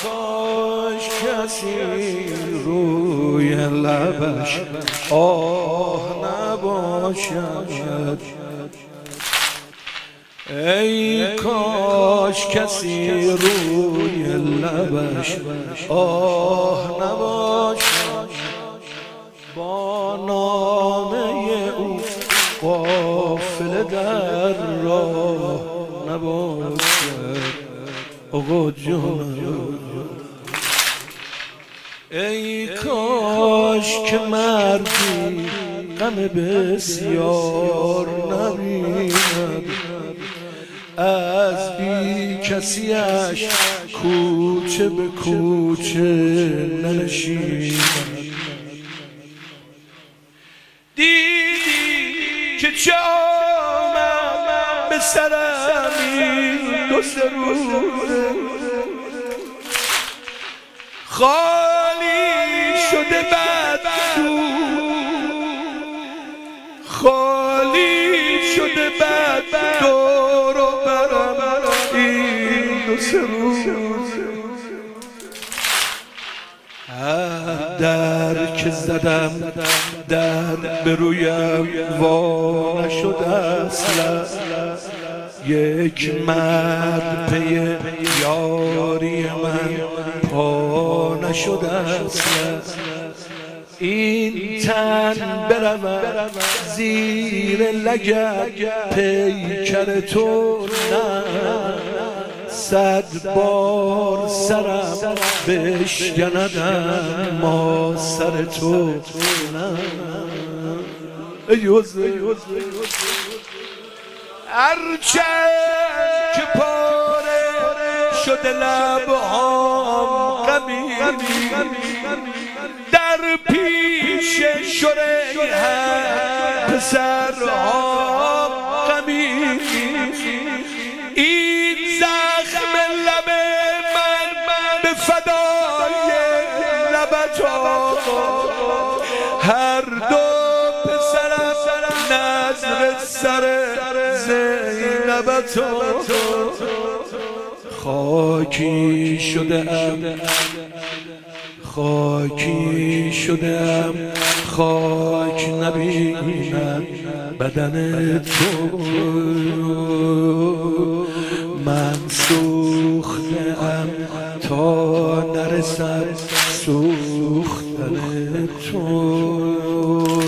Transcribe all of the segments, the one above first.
کاش کسی روی لبش آه نباشد، ای کاش کسی روی لبش آه نباشد، با نامه او قافله در راه نباشد. آقا جان ای کاش که مردی غم بسیار نبیند، از بی کسیش کوچه به کوچه ننشیند. دیدی که چه آمد به سرم این دو سه روزه، خالی شده بد خالی شده بد دور و برم این دو سه روزه. در که زدم در به رویم وا نشد اصلا، یک مرد پی یاری من پا نشد اصلا. این تن برم زیر لگد پیکر تو نه، 100 بار سرم بشکندم ما سر تو نه. هرچند که پاره شده لبهام غمی، در پیش شریح پسرهام غمی، این زخم لب من به فدای لبت آقا، هر دو پسرم نظر سر زینبت آقا. خاکی شده‌ام خاکی شده‌ام خاک نبینم بدن تو، من سوخته‌ام تا نرسم سوختن تو.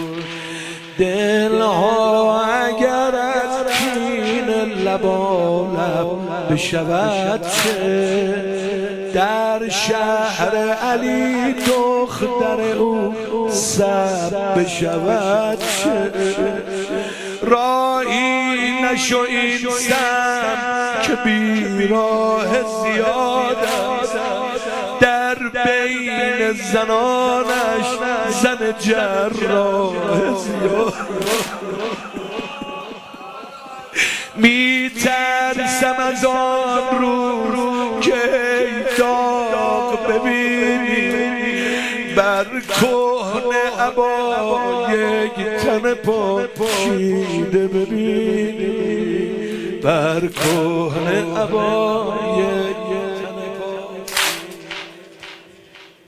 دلها اگر از کین لبالب بشود چه، در شهر علی دختر او سب بشود چه. راهی نشو این سم که بیراه زیاد است، در بین زنانش زن جراح زیاد. می ترسم از آن رو که داغ ببینی بر کهنه عبا یک تن پوشیده ببینی، بر کهنه عبا یک